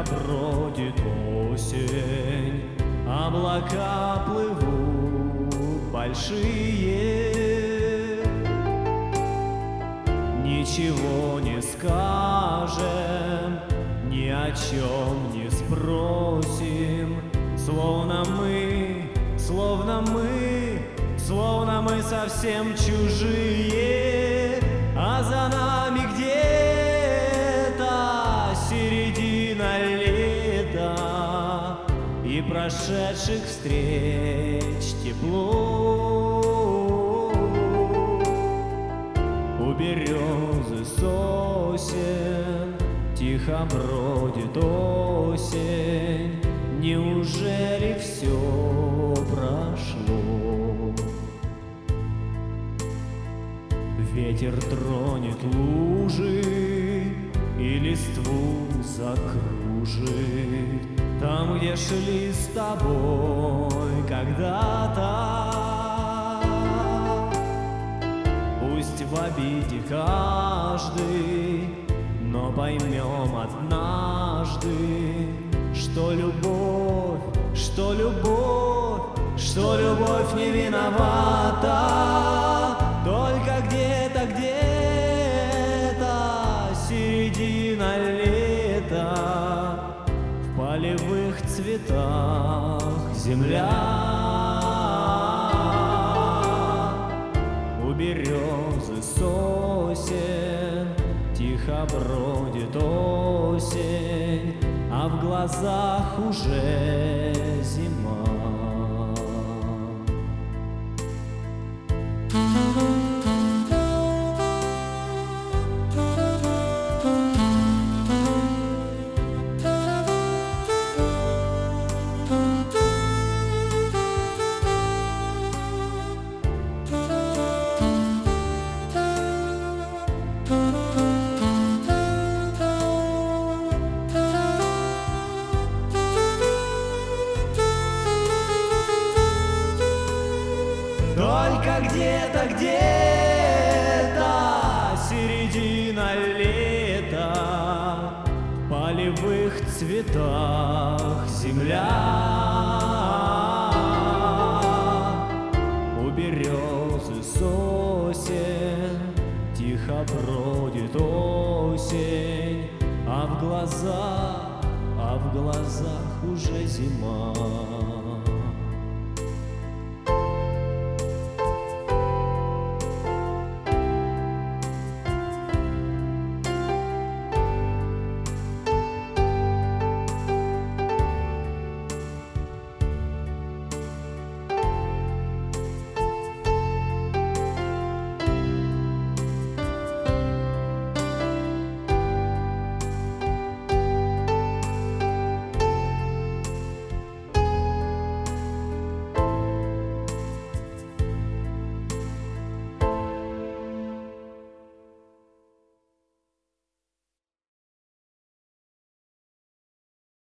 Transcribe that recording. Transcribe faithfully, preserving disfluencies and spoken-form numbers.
бродит осень, облака плывут большие. Ничего не скажем, ни о чем не спросим, словно мы, словно мы, словно мы совсем чужие, а за нами где-то середина лета и прошедших встреч тепло. У березы сосен тихо бродит осень. Неужели все прошло? Ветер тронет лужи и листву закружит там, где шли с тобой когда-то. Пусть в обиде каждый, но поймем однажды, что любовь, что любовь, что любовь не виновата. Только где-то, где-то середина лета, в полевых цветах земля. У березы сосен тихо бродит осень, а в глазах уже зима. Только где-то, где-то середина лета, в полевых цветах земля. У березы сосен тихо бродит осень, а в глазах, а в глазах уже зима.